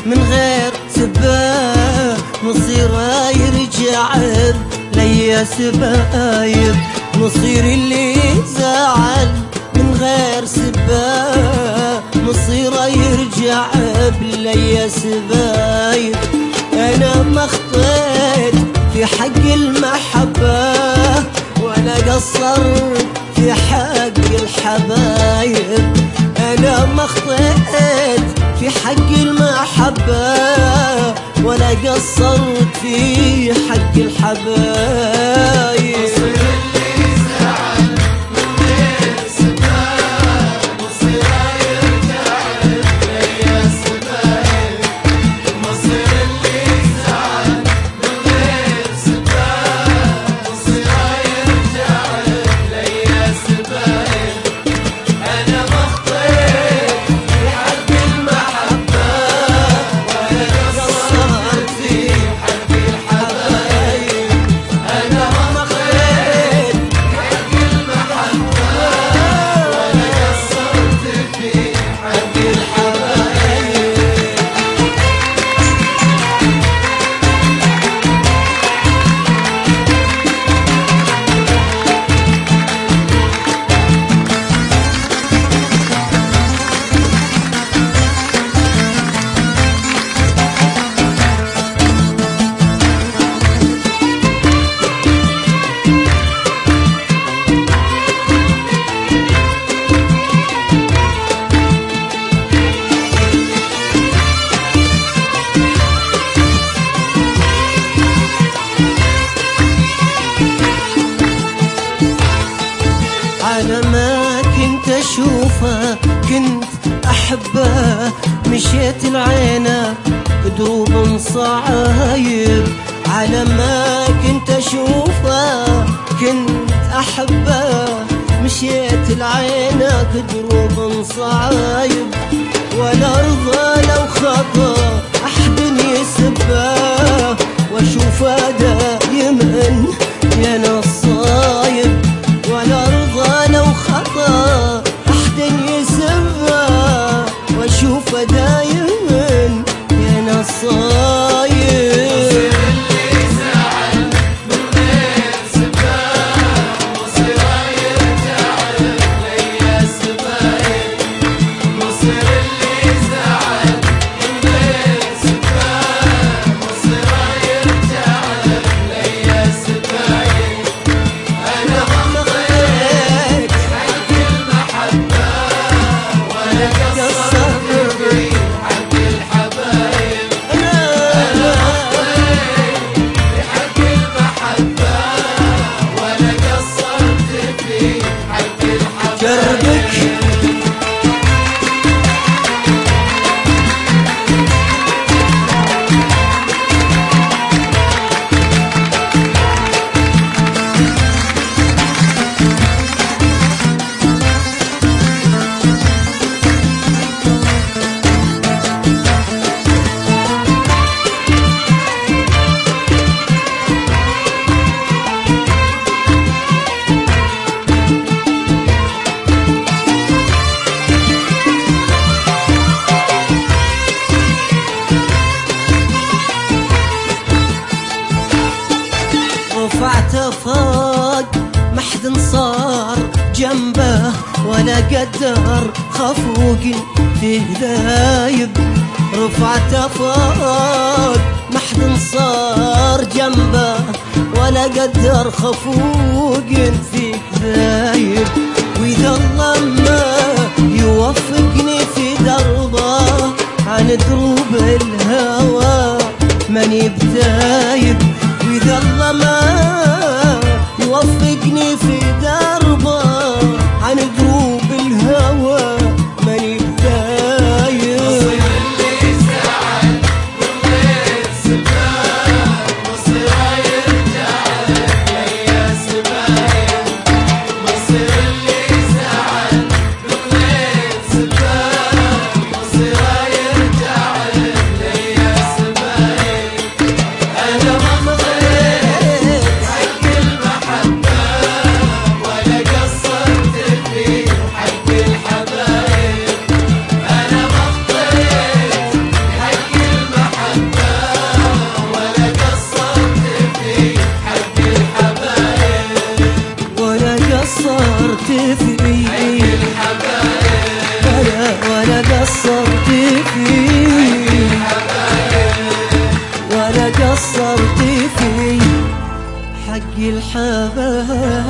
من غير سباب مصيره يرجع ليا سبايب، مصير اللي زعل من غير سباب مصيره يرجع ليا سبايب. انا ما خطيت في حق المحبة ولا قصرت في حق الحبايب، انا ما خطيت في حق المحبة ولا قصرت في حق الحبايب. على ما كنت اشوفه كنت احبه، مشيت العينه دروب صعايب. على ما كنت اشوفه كنت احبه، مشيت العينه دروب صعايب. ولا ارضى لو خطا احد يسبه واشوفه دايما يا نصايب. ولا ارضى لو خطا احد يسبه واشوفه دايما يا نصايب. رفعته فوق ما حد صار جنبه ولا قدر خفوق فيه دايب. رفعته فوق ما حد صار جنبه ولا قدر خفوق فيه دايب. واذا الله ما يوفقني في دربه عن دروب الهوى ماني بتايب. واذا الله ما يوفقني في دربه عن دروب الهوى ماني بتايب. مصير اللي زعل من غير سباب مصيره يرجع ليا سبايب. مصير اللي زعل من غير سباب مصيره يرجع ليا سبايب. انا ما حق المحبة فيه ولا قصرت فيه حق الحبايب.